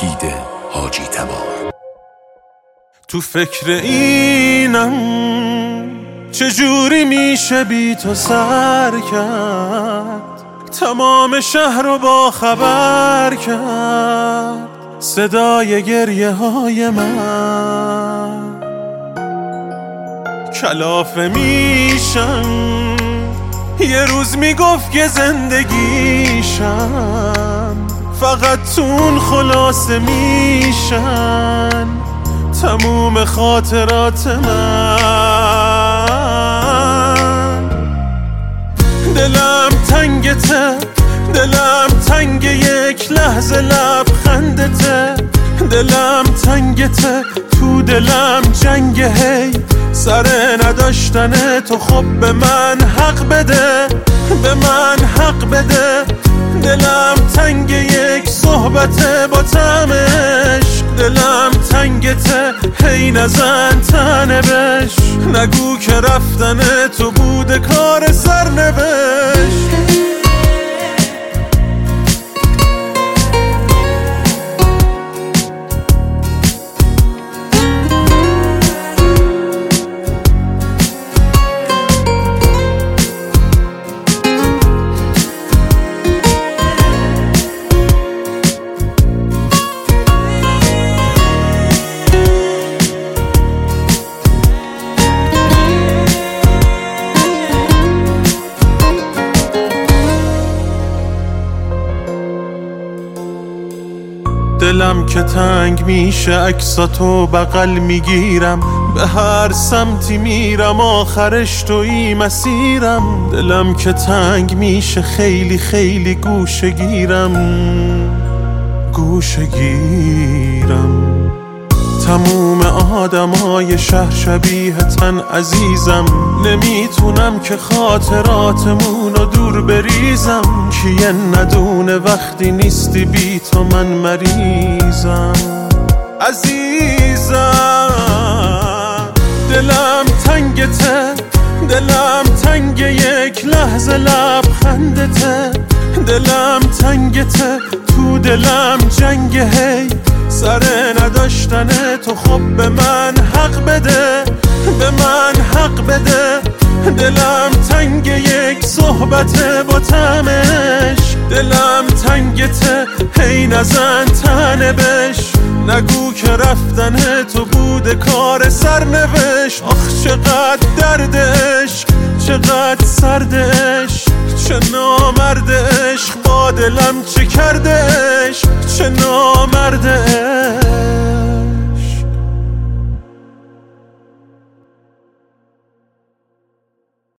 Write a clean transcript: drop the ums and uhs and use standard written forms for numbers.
وحید حاجی تبار. تو فکر اینم چجوری میشه بی تو سر کرد، تمام شهر رو با خبر کرد صدای گریه های من. کلافه میشم یه روز میگفت که زندگیشم، فقط تون خلاصه میشن تموم خاطرات من. دلم تنگته، دلم تنگ یک لحظه لبخندته، دلم تنگته تو دلم جنگ هی سر نداشتن تو. خب به من حق بده، به من حق بده. دلم تنگ یک صحبت با طعم عشق، دلم تنگته هی نزن تنه بش. نگو که رفتن تو بوده کار سرنوشت. دلم که تنگ میشه عکساتو بغل میگیرم، به هر سمتی میرم آخرش توی مسیرم. دلم که تنگ میشه خیلی خیلی گوشه گیرم، گوشه گیرم. تموم آدمای شهر شبیه تن عزیزم، نمیتونم که خاطراتمون رو دور بریزم. کیه ندونه وقتی نیستی بی تو من مریضم عزیزم. دلم تنگته، دلم تنگ یک لحظه لبخندته، دلم تنگته تو دلم جنگ هی سر نداشتن تو. خب به من حق بده، به من حق بده. دلم تنگ یک صحبت با طعم عشق، دلم تنگته هی نزن تنه بش. نگو که رفتن تو بوده کار سرنوشت. آخ چقدر درد عشق، چقدر سرد عشق، چه نامرد عشق با دلم چه کرده عشق، چه نامرد عشق.